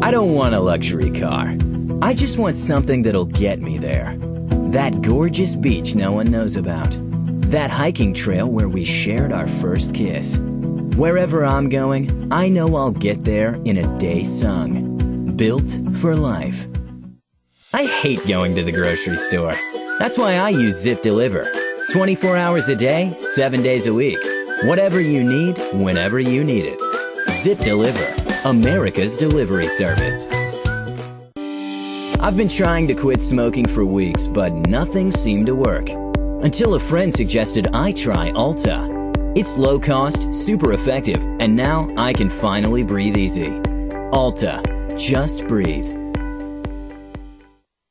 I don't want a luxury car. I just want something that'll get me there. That gorgeous beach no one knows about. That hiking trail where we shared our first kiss. Wherever I'm going, I know I'll get there in a day sung. Built for life. I hate going to the grocery store. That's why I use Zip Deliver. 24 hours a day, 7 days a week. Whatever you need, whenever you need it. Zip Deliver, America's delivery service. I've been trying to quit smoking for weeks, but nothing seemed to work. Until a friend suggested I try Alta. It's low cost, super effective, and now I can finally breathe easy. Alta, just breathe.